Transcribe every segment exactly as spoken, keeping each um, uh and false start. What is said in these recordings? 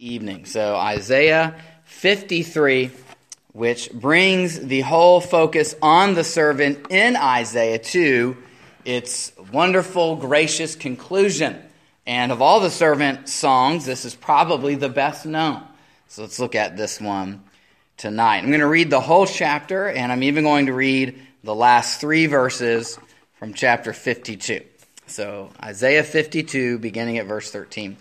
evening. So Isaiah fifty-three, which brings the whole focus on the servant in Isaiah to its wonderful, gracious conclusion. And of all the servant songs, this is probably the best known. So let's look at this one tonight. I'm going to read the whole chapter, and I'm even going to read the last three verses from chapter fifty-two. So Isaiah fifty-two, beginning at verse thirteen.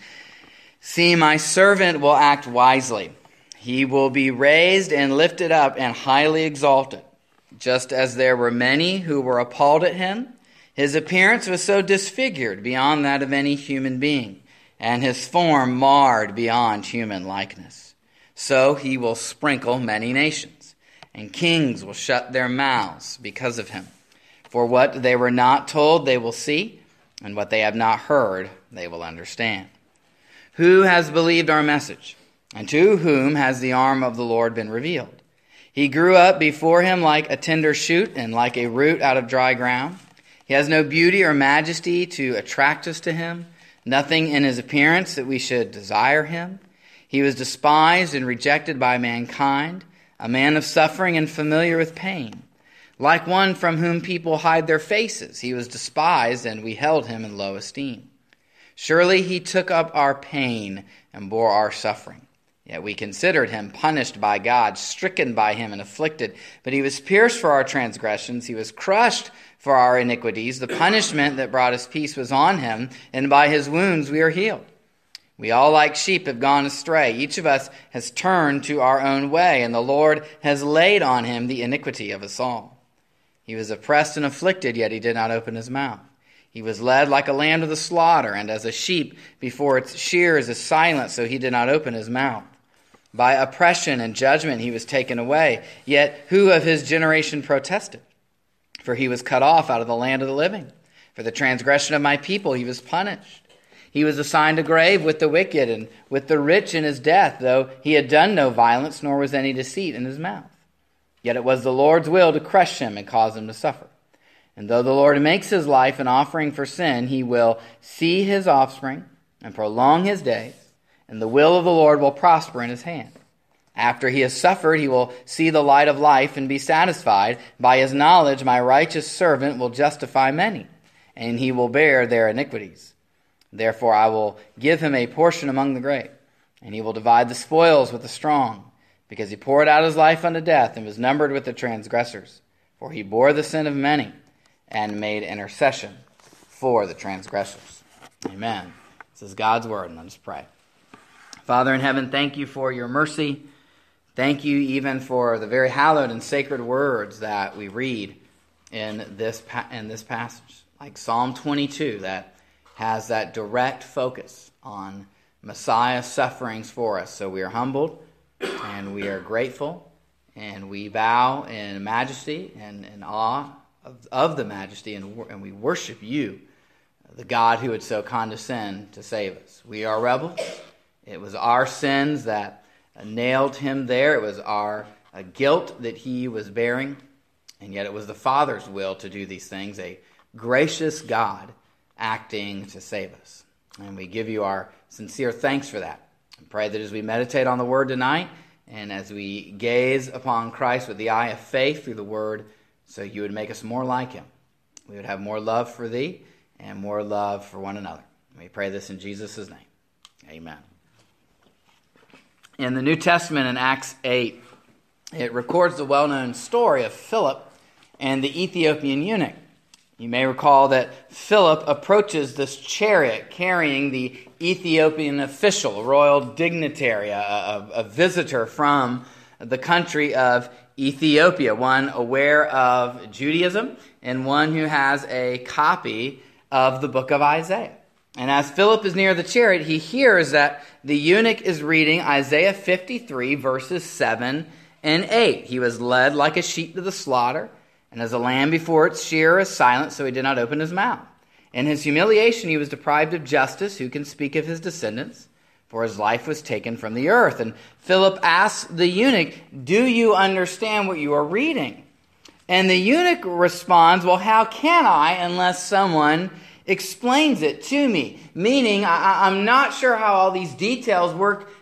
See, my servant will act wisely. He will be raised and lifted up and highly exalted. Just as there were many who were appalled at him, his appearance was so disfigured beyond that of any human being, and his form marred beyond human likeness. So he will sprinkle many nations, and kings will shut their mouths because of him. For what they were not told they will see, and what they have not heard they will understand. Who has believed our message? And to whom has the arm of the Lord been revealed? He grew up before him like a tender shoot and like a root out of dry ground. He has no beauty or majesty to attract us to him, nothing in his appearance that we should desire him. He was despised and rejected by mankind, a man of suffering and familiar with pain. Like one from whom people hide their faces, he was despised, and we held him in low esteem. Surely he took up our pain and bore our suffering. Yet we considered him punished by God, stricken by him and afflicted. But he was pierced for our transgressions. He was crushed for our iniquities. The punishment that brought us peace was on him, and by his wounds we are healed. We all like sheep have gone astray. Each of us has turned to our own way, and the Lord has laid on him the iniquity of us all. He was oppressed and afflicted, yet he did not open his mouth. He was led like a lamb to the slaughter, and as a sheep before its shears is silent, so he did not open his mouth. By oppression and judgment he was taken away. Yet who of his generation protested? For he was cut off out of the land of the living. For the transgression of my people he was punished. He was assigned a grave with the wicked and with the rich in his death, though he had done no violence, nor was any deceit in his mouth. Yet it was the Lord's will to crush him and cause him to suffer. And though the Lord makes his life an offering for sin, he will see his offspring and prolong his days, and the will of the Lord will prosper in his hand. After he has suffered, he will see the light of life and be satisfied. By his knowledge, my righteous servant will justify many, and he will bear their iniquities. Therefore I will give him a portion among the great, and he will divide the spoils with the strong, because he poured out his life unto death and was numbered with the transgressors. For he bore the sin of many, and made intercession for the transgressors. Amen. This is God's word, and let us pray. Father in heaven, thank you for your mercy. Thank you even for the very hallowed and sacred words that we read in this in this passage, like Psalm twenty-two, that has that direct focus on Messiah's sufferings for us. So we are humbled, and we are grateful, and we bow in majesty and in awe Of, of the majesty, and, and we worship you, the God who would so condescend to save us. We are rebels. It was our sins that nailed him there. It was our uh, guilt that he was bearing, and yet it was the Father's will to do these things, a gracious God acting to save us. And we give you our sincere thanks for that. I pray that as we meditate on the word tonight, and as we gaze upon Christ with the eye of faith through the word, so you would make us more like him. We would have more love for thee and more love for one another. We pray this in Jesus' name. Amen. In the New Testament, in Acts eight, it records the well-known story of Philip and the Ethiopian eunuch. You may recall that Philip approaches this chariot carrying the Ethiopian official, a royal dignitary, a, a, a visitor from the country of Ethiopia, one aware of Judaism and one who has a copy of the book of Isaiah. And as Philip is near the chariot, he hears that the eunuch is reading Isaiah fifty-three, verses seven and eight. He was led like a sheep to the slaughter, and as a lamb before its shearer is silent, so he did not open his mouth. In his humiliation he was deprived of justice. Who can speak of his descendants? For his life was taken from the earth. And Philip asks the eunuch, do you understand what you are reading? And the eunuch responds, well, how can I unless someone explains it to me? Meaning, I, I'm not sure how all these details work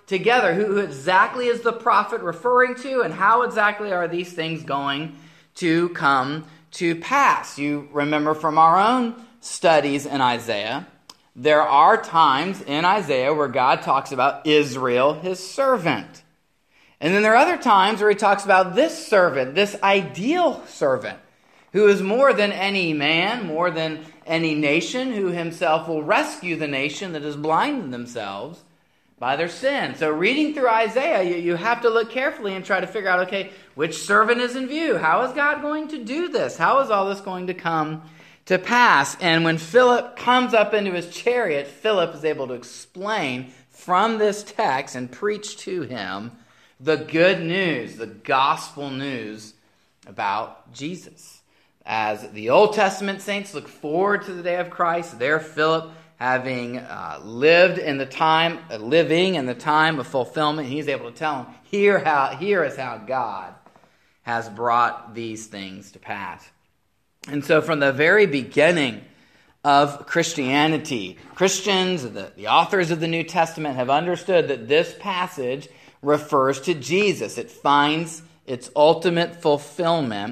together. Who, who exactly is the prophet referring to, and how exactly are these things going to come to pass? You remember from our own studies in Isaiah, there are times in Isaiah where God talks about Israel, his servant. And then there are other times where he talks about this servant, this ideal servant, who is more than any man, more than any nation, who himself will rescue the nation that is blinded themselves by their sin. So reading through Isaiah, you, you have to look carefully and try to figure out, okay, which servant is in view? How is God going to do this? How is all this going to come to pass? And when Philip comes up into his chariot, Philip is able to explain from this text and preach to him the good news, the gospel news about Jesus. As the Old Testament saints look forward to the day of Christ, there Philip, having uh, lived in the time, uh, living in the time of fulfillment, he's able to tell them, here, how, here is how God has brought these things to pass. And so from the very beginning of Christianity, Christians, the, the authors of the New Testament, have understood that this passage refers to Jesus. It finds its ultimate fulfillment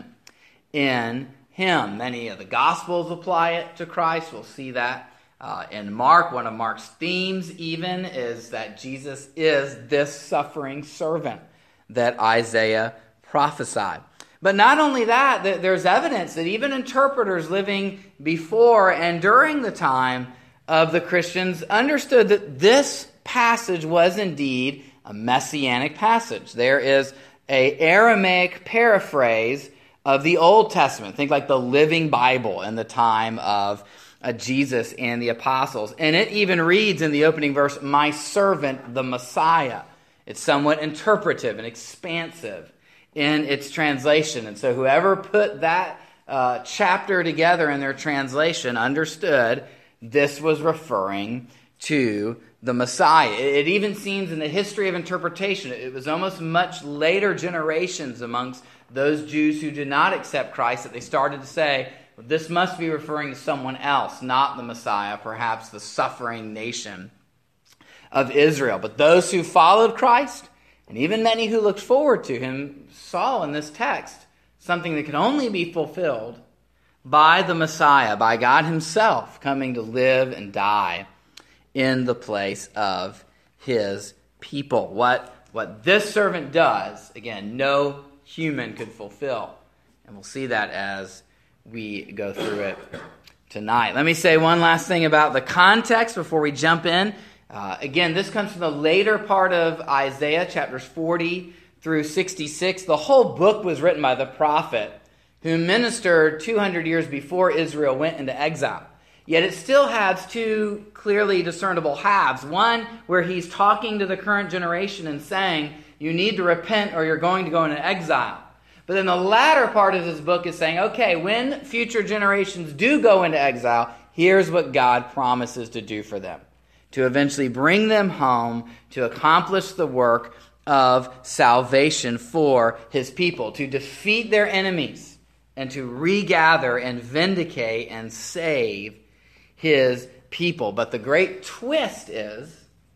in him. Many of the Gospels apply it to Christ. We'll see that uh, in Mark. One of Mark's themes even is that Jesus is this suffering servant that Isaiah prophesied. But not only that, there's evidence that even interpreters living before and during the time of the Christians understood that this passage was indeed a messianic passage. There is an Aramaic paraphrase of the Old Testament. Think like the Living Bible in the time of uh, Jesus and the apostles. And it even reads in the opening verse, "My servant, the Messiah." It's somewhat interpretive and expansive in its translation. And so whoever put that uh, chapter together in their translation understood this was referring to the Messiah. It even seems in the history of interpretation, it was almost much later generations amongst those Jews who did not accept Christ that they started to say, well, this must be referring to someone else, not the Messiah, perhaps the suffering nation of Israel. But those who followed Christ, and even many who looked forward to him, saw in this text something that could only be fulfilled by the Messiah, by God himself coming to live and die in the place of his people. What, what this servant does, again, no human could fulfill. And we'll see that as we go through it tonight. Let me say one last thing about the context before we jump in. Uh, again, this comes from the later part of Isaiah, chapters forty through sixty-six. The whole book was written by the prophet who ministered two hundred years before Israel went into exile. Yet it still has two clearly discernible halves. One where he's talking to the current generation and saying, you need to repent or you're going to go into exile. But then the latter part of his book is saying, okay, when future generations do go into exile, here's what God promises to do for them. To eventually bring them home, to accomplish the work of salvation for his people, to defeat their enemies, and to regather and vindicate and save his people. But the great twist is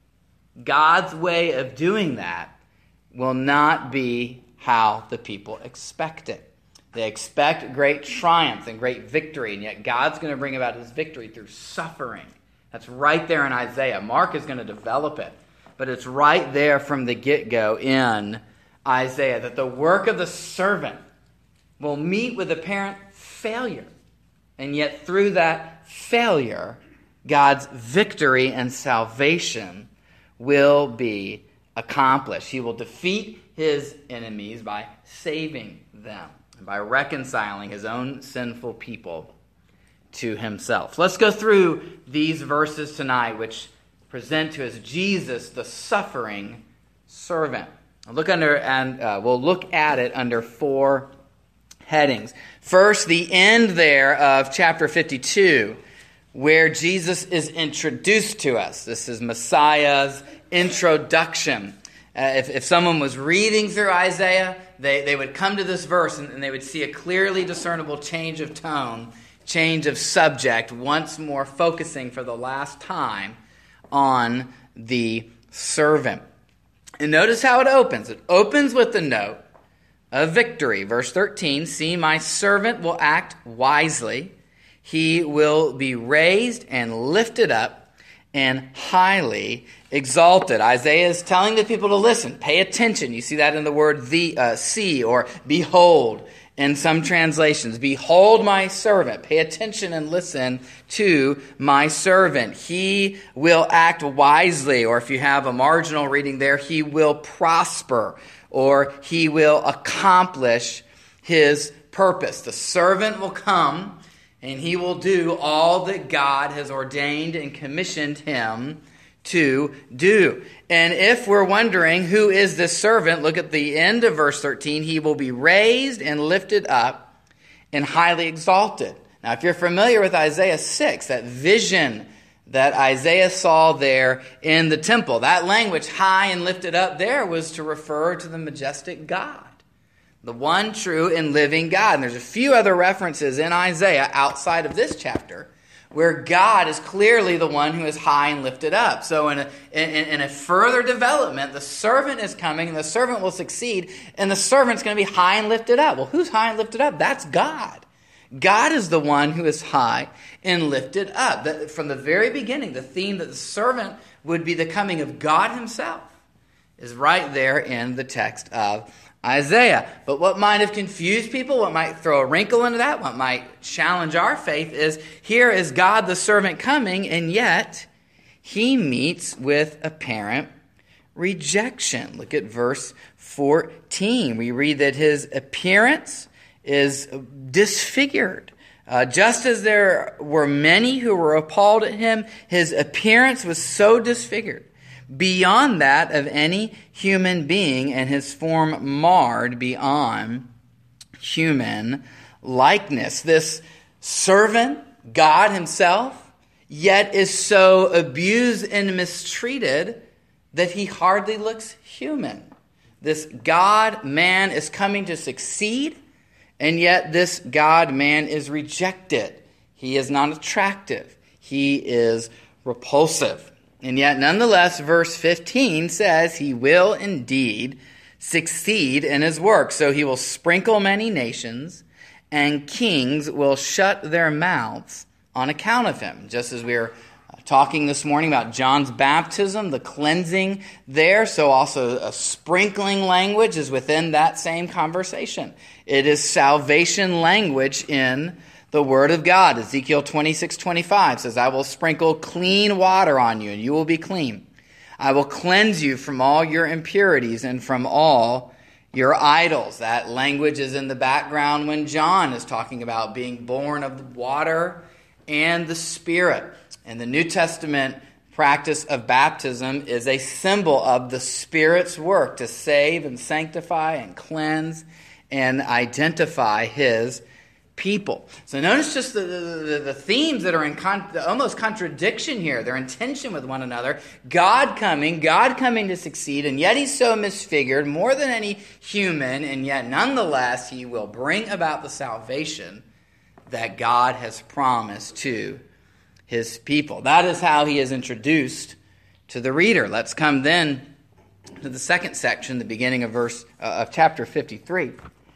God's way of doing that will not be how the people expect it. They expect great triumph and great victory, and yet God's going to bring about his victory through suffering. That's right there in Isaiah. Mark is going to develop it, but it's right there from the get-go in Isaiah that the work of the servant will meet with apparent failure, and yet through that failure, God's victory and salvation will be accomplished. He will defeat his enemies by saving them and by reconciling his own sinful people to himself. Let's go through these verses tonight, which present to us Jesus, the suffering servant. I'll look under, and uh, we'll look at it under four headings. First, the end there of chapter fifty-two, where Jesus is introduced to us. This is Messiah's introduction. Uh, if, if someone was reading through Isaiah, they, they would come to this verse and, and they would see a clearly discernible change of tone, change of subject, once more focusing for the last time on the servant. And notice how it opens. It opens with the note of victory. Verse thirteen, see, my servant will act wisely. He will be raised and lifted up and highly exalted. Isaiah is telling the people to listen, pay attention. You see that in the word the uh, see or behold in some translations. Behold my servant. Pay attention and listen to my servant. He will act wisely, or if you have a marginal reading there, he will prosper, or he will accomplish his purpose. The servant will come and he will do all that God has ordained and commissioned him to do. And if we're wondering who is this servant, look at the end of verse thirteen. He will be raised and lifted up and highly exalted. Now, if you're familiar with Isaiah six, that vision that Isaiah saw there in the temple, that language, high and lifted up there, was to refer to the majestic God, the one true and living God. And there's a few other references in Isaiah outside of this chapter where God is clearly the one who is high and lifted up. So in a, in, in a further development, the servant is coming, and the servant will succeed, and the servant's going to be high and lifted up. Well, who's high and lifted up? That's God. God is the one who is high and lifted up. That, from the very beginning, the theme that the servant would be the coming of God himself is right there in the text of Isaiah. But what might have confused people, what might throw a wrinkle into that, what might challenge our faith is, here is God the servant coming, and yet he meets with apparent rejection. Look at verse fourteen. We read that his appearance is disfigured. Uh, just as there were many who were appalled at him, his appearance was so disfigured, beyond that of any human being, and his form marred beyond human likeness. This servant, God himself, yet is so abused and mistreated that he hardly looks human. This God-man is coming to succeed, and yet this God-man is rejected. He is not attractive. He is repulsive. And yet, nonetheless, verse fifteen says he will indeed succeed in his work. So he will sprinkle many nations, and kings will shut their mouths on account of him. Just as we were talking this morning about John's baptism, the cleansing there, so also a sprinkling language is within that same conversation. It is salvation language in the Word of God. Ezekiel twenty-six twenty-five says, I will sprinkle clean water on you, and you will be clean. I will cleanse you from all your impurities and from all your idols. That language is in the background when John is talking about being born of the water and the Spirit. And the New Testament practice of baptism is a symbol of the Spirit's work to save and sanctify and cleanse and identify his people. So notice just the, the, the themes that are in con- almost contradiction here. They're in tension with one another. God coming, God coming to succeed, and yet he's so misfigured, more than any human, and yet nonetheless he will bring about the salvation that God has promised to his people. That is how he is introduced to the reader. Let's come then to the second section, the beginning of verse uh, of chapter fifty-three,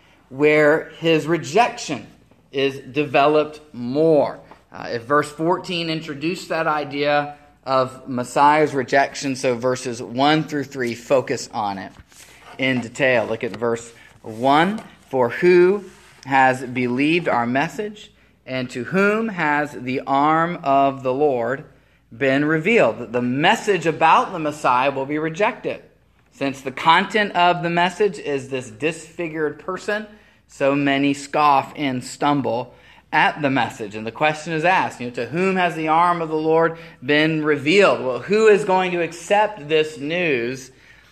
where his rejection is developed more. Uh, if verse fourteen introduced that idea of Messiah's rejection, so verses one through three focus on it in detail. Look at verse one. For who has believed our message, and to whom has the arm of the Lord been revealed? The message about the Messiah will be rejected. Since the content of the message is this disfigured person, so many scoff and stumble at the message. And the question is asked, you know, to whom has the arm of the Lord been revealed? Well, who is going to accept this news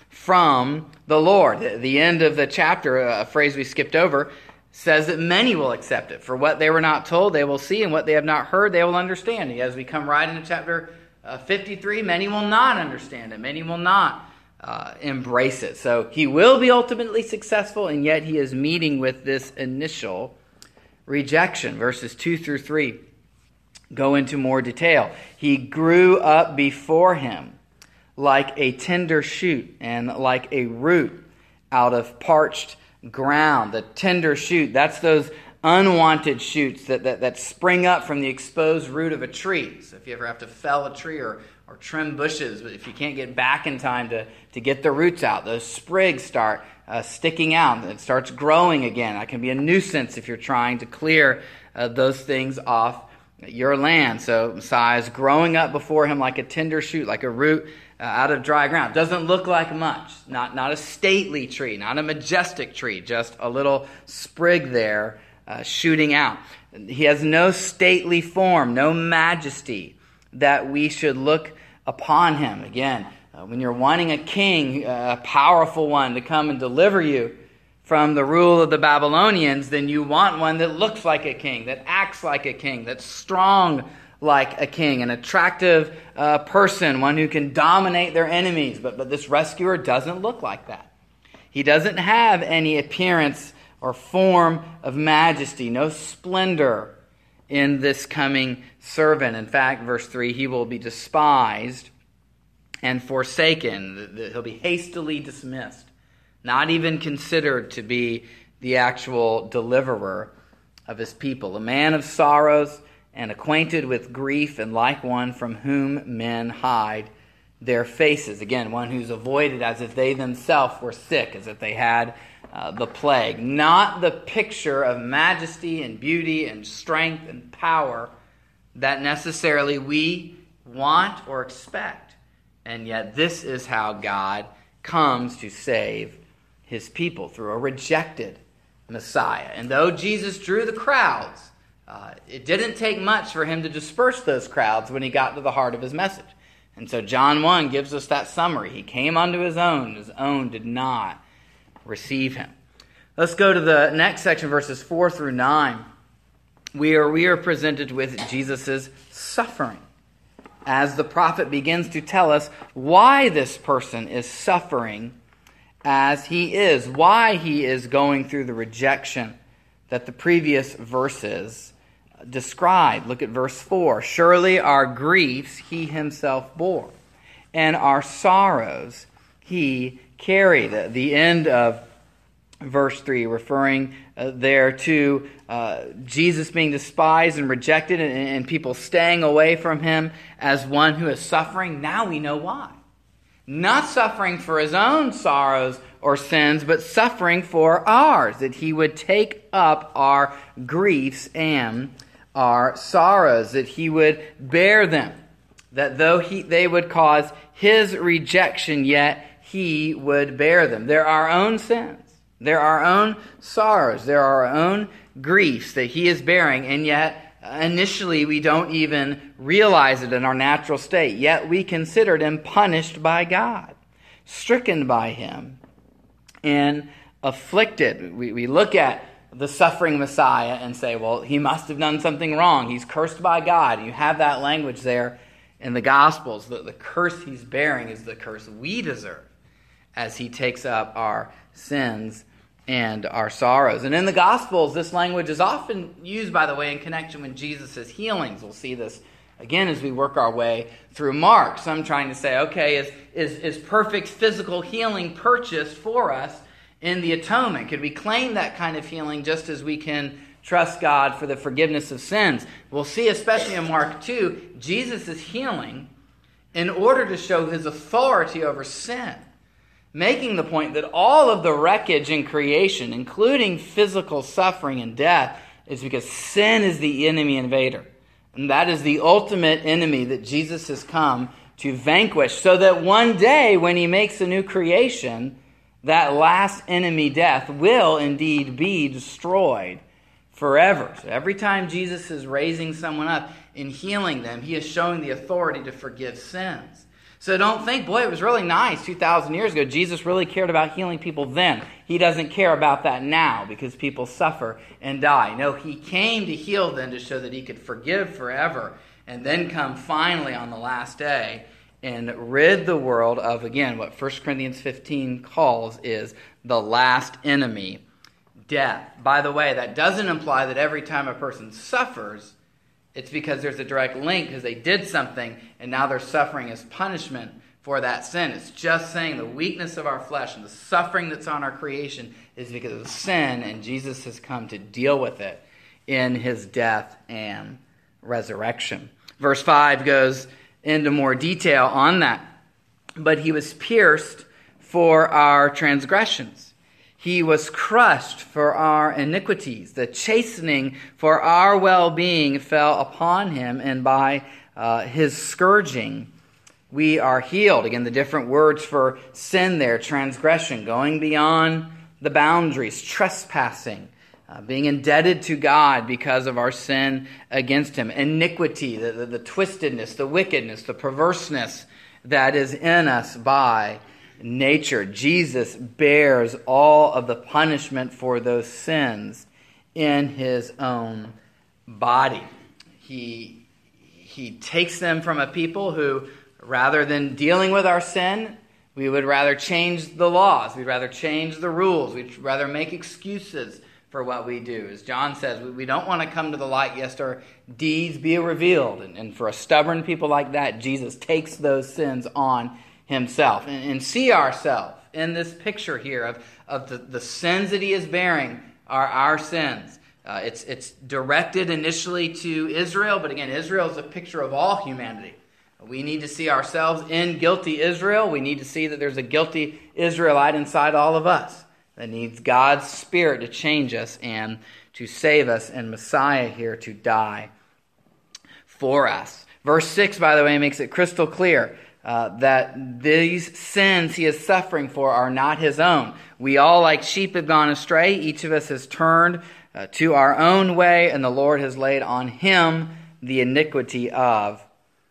from the Lord? At the end of the chapter, a phrase we skipped over, says that many will accept it. For what they were not told, they will see, and what they have not heard, they will understand. As we come right into chapter uh, fifty-three, many will not understand it. Many will not uh, embrace it. So he will be ultimately successful, and yet he is meeting with this initial rejection. Verses two through three go into more detail. He grew up before him like a tender shoot and like a root out of parched ground. The tender shoot, that's those unwanted shoots that, that, that spring up from the exposed root of a tree. So if you ever have to fell a tree or, or trim bushes, but if you can't get back in time to, to get the roots out, those sprigs start uh, sticking out and it starts growing again. That can be a nuisance if you're trying to clear uh, those things off your land. So Messiah is growing up before him like a tender shoot, like a root uh, out of dry ground. Doesn't look like much. Not, not a stately tree, not a majestic tree, just a little sprig there Uh, shooting out. He has no stately form, no majesty that we should look upon him. Again, uh, when you're wanting a king, uh, a powerful one to come and deliver you from the rule of the Babylonians, then you want one that looks like a king, that acts like a king, that's strong like a king, an attractive uh, person, one who can dominate their enemies. But, but this rescuer doesn't look like that. He doesn't have any appearance or form of majesty, no splendor in this coming servant. In fact, verse three, he will be despised and forsaken. He'll be hastily dismissed, not even considered to be the actual deliverer of his people. A man of sorrows and acquainted with grief, and like one from whom men hide their faces. Again, one who's avoided as if they themselves were sick, as if they had Uh, the plague. Not the picture of majesty and beauty and strength and power that necessarily we want or expect. And yet this is how God comes to save his people, through a rejected Messiah. And though Jesus drew the crowds, uh, it didn't take much for him to disperse those crowds when he got to the heart of his message. And so John one gives us that summary. He came unto his own, his own did not receive him. Let's go to the next section, verses four through nine. We are, we are presented with Jesus' suffering, as the prophet begins to tell us why this person is suffering as he is, why he is going through the rejection that the previous verses describe. Look at verse four. Surely our griefs he himself bore, and our sorrows he carried. The end of verse three, referring uh, there to uh, Jesus being despised and rejected, and, and people staying away from him as one who is suffering. Now we know why. Not suffering for his own sorrows or sins, but suffering for ours, that he would take up our griefs and our sorrows, that he would bear them, that though he, they would cause his rejection, yet he would bear them. They're our own sins. They're our own sorrows. They're our own griefs that he is bearing. And yet, initially, we don't even realize it in our natural state. Yet we considered him punished by God, stricken by him, and afflicted. We, we look at the suffering Messiah and say, well, he must have done something wrong. He's cursed by God. You have that language there in the Gospels. The, the curse he's bearing is the curse we deserve, as he takes up our sins and our sorrows. And in the Gospels, this language is often used, by the way, in connection with Jesus' healings. We'll see this again as we work our way through Mark. Some trying to say, okay, is, is, is perfect physical healing purchased for us in the atonement? Could we claim that kind of healing just as we can trust God for the forgiveness of sins? We'll see, especially in Mark two, Jesus is healing in order to show his authority over sin, making the point that all of the wreckage in creation, including physical suffering and death, is because sin is the enemy invader. And that is the ultimate enemy that Jesus has come to vanquish, so that one day when he makes a new creation, that last enemy, death, will indeed be destroyed forever. So every time Jesus is raising someone up and healing them, he is showing the authority to forgive sins. So don't think, boy, it was really nice two thousand years ago. Jesus really cared about healing people then. He doesn't care about that now because people suffer and die. No, he came to heal them to show that he could forgive forever and then come finally on the last day and rid the world of, again, what First Corinthians fifteen calls is the last enemy, death. By the way, that doesn't imply that every time a person suffers, it's because there's a direct link because they did something and now they're suffering as punishment for that sin. It's just saying the weakness of our flesh and the suffering that's on our creation is because of sin, and Jesus has come to deal with it in his death and resurrection. Verse five goes into more detail on that. But he was pierced for our transgressions. He was crushed for our iniquities. The chastening for our well-being fell upon him, and by uh, his scourging we are healed. Again, the different words for sin there: transgression, going beyond the boundaries, trespassing, uh, being indebted to God because of our sin against him, iniquity, the, the, the twistedness, the wickedness, the perverseness that is in us by nature. Jesus bears all of the punishment for those sins in his own body. He, he takes them from a people who, rather than dealing with our sin, we would rather change the laws. We'd rather change the rules. We'd rather make excuses for what we do. As John says, we, we don't want to come to the light lest our deeds be revealed. And, and for a stubborn people like that, Jesus takes those sins on himself. And, and see ourselves in this picture here of, of the, the sins that he is bearing are our sins. Uh, it's, it's directed initially to Israel, but again, Israel is a picture of all humanity. We need to see ourselves in guilty Israel. We need to see that there's a guilty Israelite inside all of us that needs God's Spirit to change us and to save us, and Messiah here to die for us. Verse six, by the way, makes it crystal clear uh, that these sins he is suffering for are not his own. We all, like sheep, have gone astray. Each of us has turned uh, to our own way, and the Lord has laid on him the iniquity of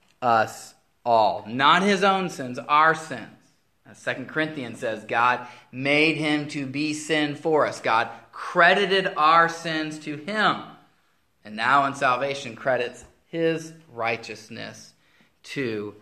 us all. Not his own sins, our sins. As Second Corinthians says, God made him to be sin for us. God credited our sins to him, and now in salvation credits his righteousness to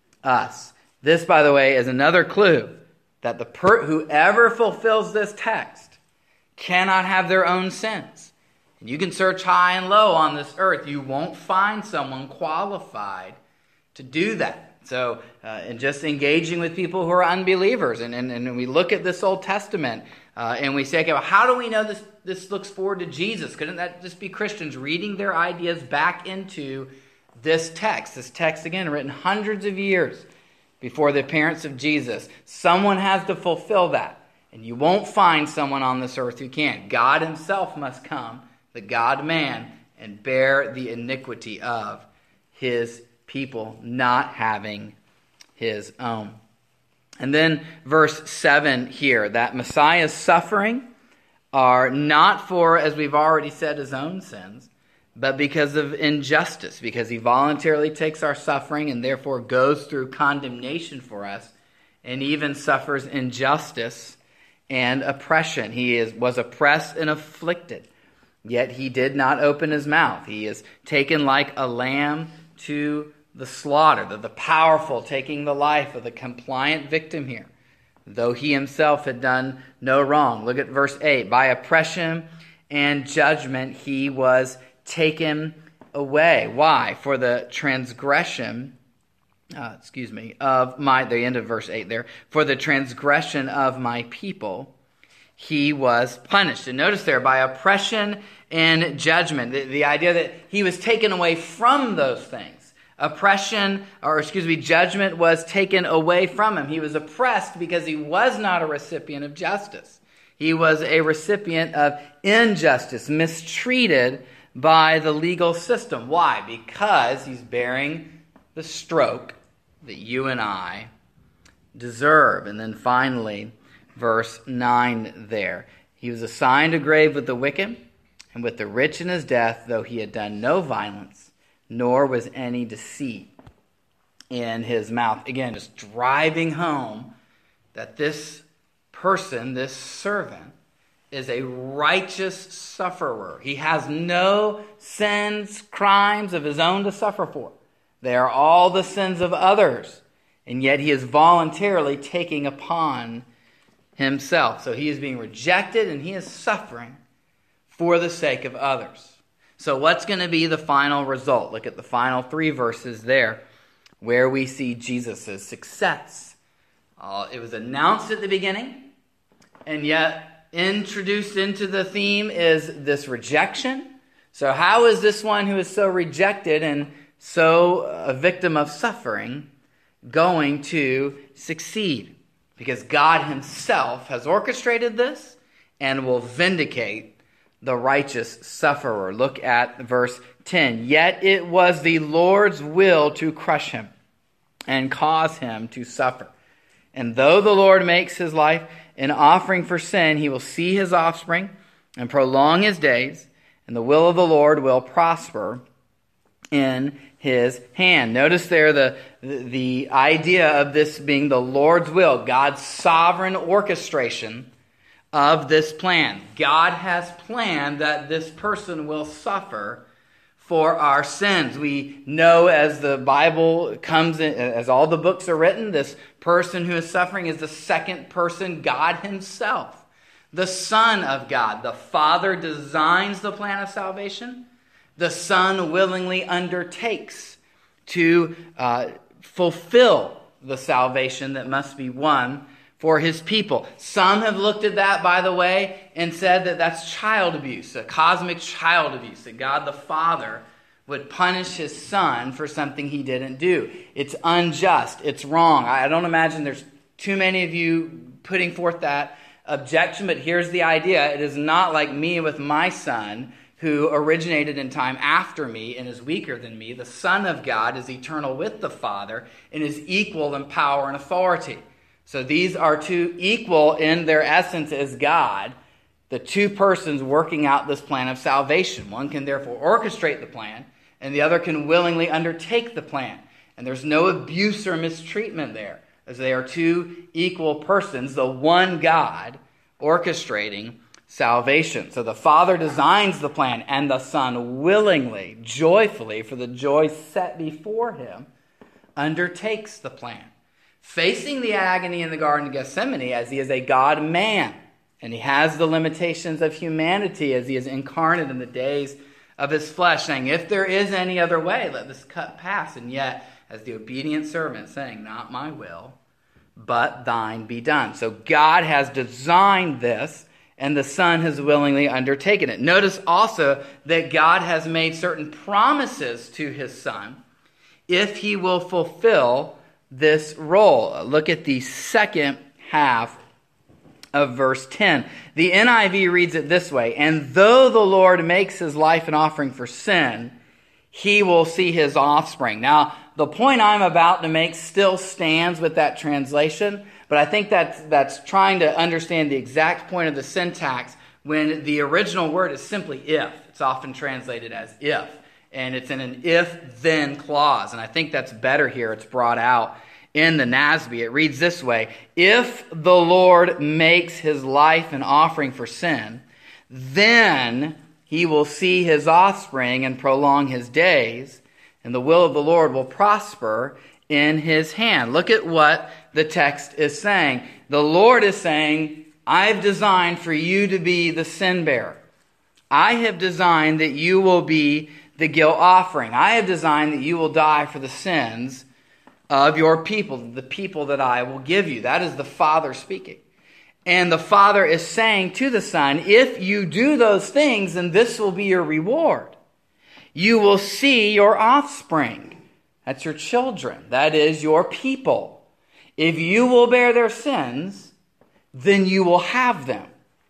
us. This, by the way, is another clue that the per- whoever fulfills this text cannot have their own sins. And you can search high and low on this earth. You won't find someone qualified to do that. So, uh, and just engaging with people who are unbelievers, and, and, and we look at this Old Testament, uh, and we say, okay, well, how do we know this, this looks forward to Jesus? Couldn't that just be Christians reading their ideas back into this text? This text, again, written hundreds of years before the appearance of Jesus. Someone has to fulfill that, and you won't find someone on this earth who can. God himself must come, the God-man, and bear the iniquity of his people not having his own. And then verse seven here, that Messiah's suffering are not for, as we've already said, his own sins, but because of injustice, because he voluntarily takes our suffering and therefore goes through condemnation for us and even suffers injustice and oppression. He is, was oppressed and afflicted, yet he did not open his mouth. He is taken like a lamb to the slaughter, the, the powerful taking the life of the compliant victim here, though he himself had done no wrong. Look at verse eight. By oppression and judgment he was taken away. Why? For the transgression, uh, excuse me, of my, the end of verse eight there, for the transgression of my people he was punished. And notice there, by oppression and judgment, the, the idea that he was taken away from those things. Oppression, or excuse me, judgment was taken away from him. He was oppressed because he was not a recipient of justice. He was a recipient of injustice, mistreated by the legal system. Why? Because he's bearing the stroke that you and I deserve. And then finally, verse nine there. He was assigned a grave with the wicked and with the rich in his death, though he had done no violence, nor was any deceit in his mouth. Again, just driving home that this person, this servant, is a righteous sufferer. He has no sins, crimes of his own to suffer for. They are all the sins of others, and yet he is voluntarily taking upon himself. So he is being rejected, and he is suffering for the sake of others. So what's going to be the final result? Look at the final three verses there. where we see Jesus' success. Uh, it was announced at the beginning, and yet introduced into the theme is this rejection. So how is this one who is so rejected and so a victim of suffering going to succeed? Because God himself has orchestrated this and will vindicate the righteous sufferer. Look at verse ten. Yet it was the Lord's will to crush him and cause him to suffer. And though the Lord makes his life an offering for sin, he will see his offspring and prolong his days, and the will of the Lord will prosper in his hand. Notice there the, the idea of this being the Lord's will, God's sovereign orchestration of this plan. God has planned that this person will suffer for our sins. We know as the Bible comes in, as all the books are written, this person who is suffering is the second person, God himself, the Son of God. The Father designs the plan of salvation. The Son willingly undertakes to uh, fulfill the salvation that must be won for his people. Some have looked at that, by the way, and said that that's child abuse, a cosmic child abuse, that God the Father would punish his Son for something he didn't do. It's unjust. It's wrong. I don't imagine there's too many of you putting forth that objection, but here's the idea. It is not like me with my son, who originated in time after me and is weaker than me. The Son of God is eternal with the Father and is equal in power and authority. So these are two equal in their essence as God, the two persons working out this plan of salvation. One can therefore orchestrate the plan, and the other can willingly undertake the plan. And there's no abuse or mistreatment there, as they are two equal persons, the one God orchestrating salvation. So the Father designs the plan, and the Son willingly, joyfully, for the joy set before him, undertakes the plan, facing the agony in the Garden of Gethsemane as he is a God-man, and he has the limitations of humanity as he is incarnate in the days of his flesh, saying, if there is any other way, let this cup pass. And yet, as the obedient servant, saying, not my will, but thine be done. So God has designed this, and the Son has willingly undertaken it. Notice also that God has made certain promises to his Son if he will fulfill this role. Look at the second half of verse ten. The N I V reads it this way, and though the Lord makes his life an offering for sin, he will see his offspring. Now, the point I'm about to make still stands with that translation, but I think that's, that's trying to understand the exact point of the syntax when the original word is simply if. It's often translated as if, and it's in an if-then clause, and I think that's better here. It's brought out in the N A S B. It reads this way, if the Lord makes his life an offering for sin, then he will see his offspring and prolong his days, and the will of the Lord will prosper in his hand. Look at what the text is saying. The Lord is saying, I've designed for you to be the sin bearer. I have designed that you will be the guilt offering. I have designed that you will die for the sins of your people, the people that I will give you. That is the Father speaking. And the Father is saying to the Son, if you do those things, then this will be your reward. You will see your offspring. That's your children. That is your people. If you will bear their sins, then you will have them.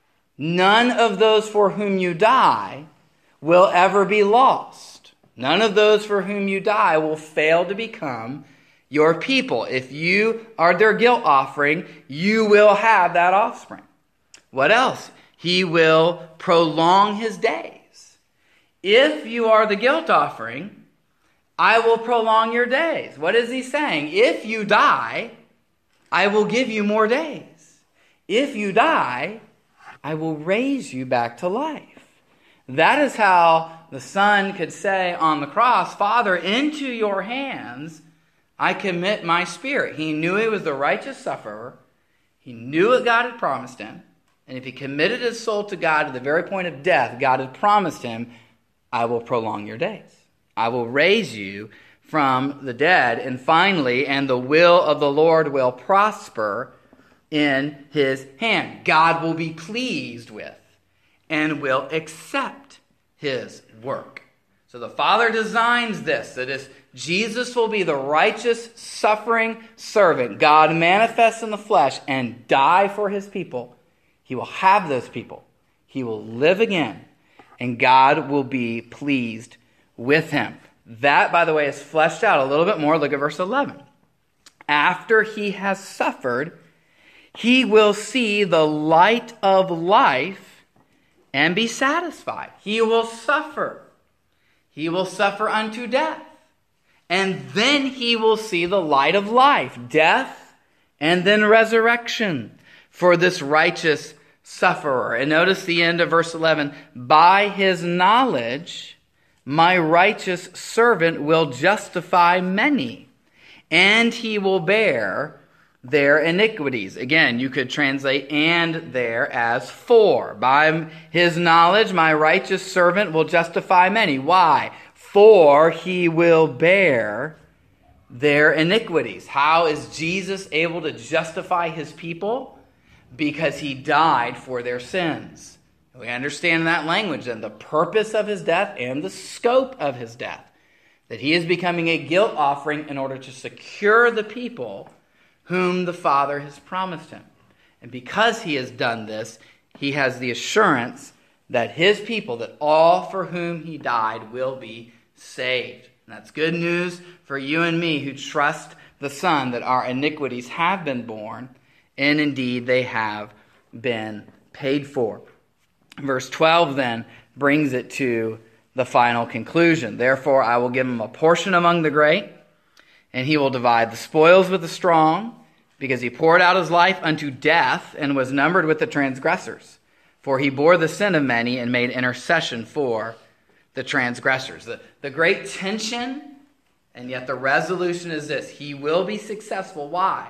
None of those for whom you die will ever be lost. None of those for whom you die will fail to become your people. If you are their guilt offering, you will have that offspring. What else? He will prolong his days. If you are the guilt offering, I will prolong your days. What is he saying? If you die, I will give you more days. If you die, I will raise you back to life. That is how the Son could say on the cross, Father, into your hands I commit my spirit. He knew he was the righteous sufferer. He knew what God had promised him. And if he committed his soul to God to the very point of death, God had promised him, I will prolong your days. I will raise you from the dead. And finally, and the will of the Lord will prosper in his hand. God will be pleased with and will accept his work. So the Father designs this, that is, Jesus will be the righteous, suffering servant. God manifests in the flesh and die for his people. He will have those people. He will live again, and God will be pleased with him. That, by the way, is fleshed out a little bit more. Look at verse eleven. After he has suffered, he will see the light of life and be satisfied. He will suffer. He will suffer unto death. And then he will see the light of life, death, and then resurrection for this righteous sufferer. And notice the end of verse eleven. By his knowledge, my righteous servant will justify many, and he will bear their iniquities. Again, you could translate and there as for. By his knowledge, my righteous servant will justify many. Why? For he will bear their iniquities. How is Jesus able to justify his people? Because he died for their sins. We understand that language and the purpose of his death and the scope of his death. That he is becoming a guilt offering in order to secure the people whom the Father has promised him. And because he has done this, he has the assurance that his people, that all for whom he died, will be saved. And that's good news for you and me who trust the Son, that our iniquities have been borne, and indeed they have been paid for. Verse twelve then brings it to the final conclusion. Therefore I will give him a portion among the great, and he will divide the spoils with the strong, because he poured out his life unto death and was numbered with the transgressors. For he bore the sin of many and made intercession for the transgressors. The, the great tension, and yet the resolution is this. He will be successful. Why?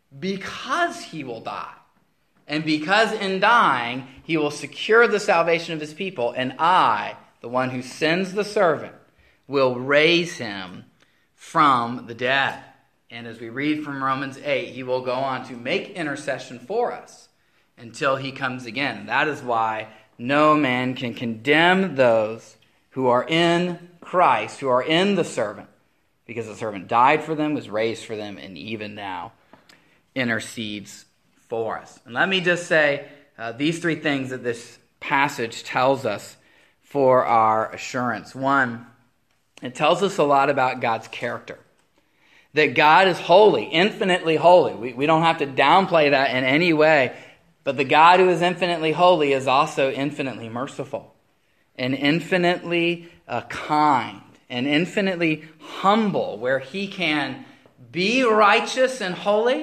Because he will die. And because in dying, he will secure the salvation of his people. And I, the one who sends the servant, will raise him from the dead. And as we read from Romans eight, he will go on to make intercession for us until he comes again. That is why no man can condemn those who are in Christ, who are in the servant, because the servant died for them, was raised for them, and even now intercedes for us. And let me just say uh, these three things that this passage tells us for our assurance. One, it tells us a lot about God's character. That God is holy, infinitely holy. We, we don't have to downplay that in any way. But the God who is infinitely holy is also infinitely merciful and infinitely uh, kind and infinitely humble, where he can be righteous and holy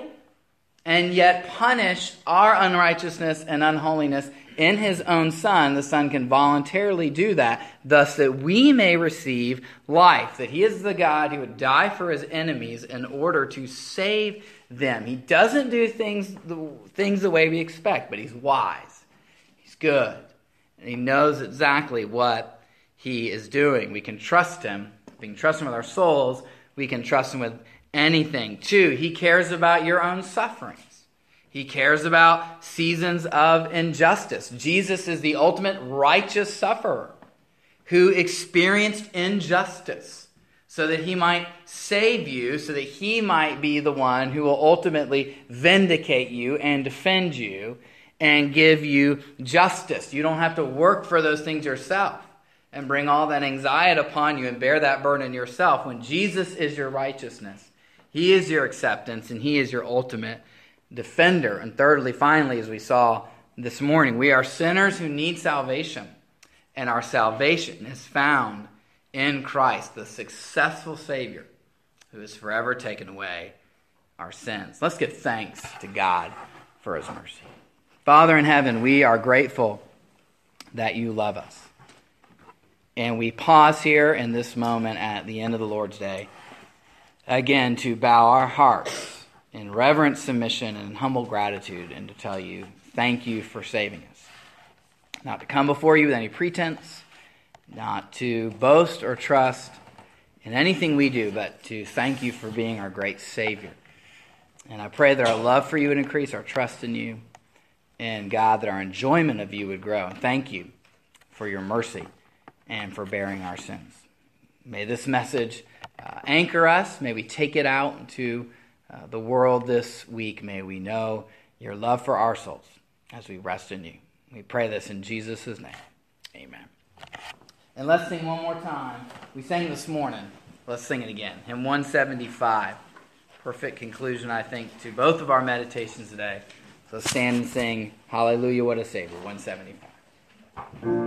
and yet punish our unrighteousness and unholiness in his own Son. The Son can voluntarily do that, thus that we may receive life. That he is the God who would die for his enemies in order to save them. He doesn't do things the, things the way we expect, but he's wise. He's good. And he knows exactly what he is doing. We can trust him. We can trust him with our souls. We can trust him with anything. Two, he cares about your own sufferings. He cares about seasons of injustice. Jesus is the ultimate righteous sufferer who experienced injustice so that he might save you, so that he might be the one who will ultimately vindicate you and defend you and give you justice. You don't have to work for those things yourself and bring all that anxiety upon you and bear that burden yourself. When Jesus is your righteousness, he is your acceptance, and he is your ultimate defender. And thirdly, finally, as we saw this morning, we are sinners who need salvation, and our salvation is found in Christ, the successful Savior who has forever taken away our sins. Let's give thanks to God for his mercy. Father in heaven, we are grateful that you love us. And we pause here in this moment at the end of the Lord's Day, again, to bow our hearts in reverent submission and humble gratitude, and to tell you, thank you for saving us. Not to come before you with any pretense, not to boast or trust in anything we do, but to thank you for being our great Savior. And I pray that our love for you would increase, our trust in you, and God, that our enjoyment of you would grow. And thank you for your mercy and for bearing our sins. May this message uh, anchor us. May we take it out into uh, the world this week. May we know your love for our souls as we rest in you. We pray this in Jesus' name. Amen. And let's sing one more time. We sang this morning. Let's sing it again. Hymn one seventy-five. Perfect conclusion, I think, to both of our meditations today. So stand and sing Hallelujah, What a Savior, one seventy-five.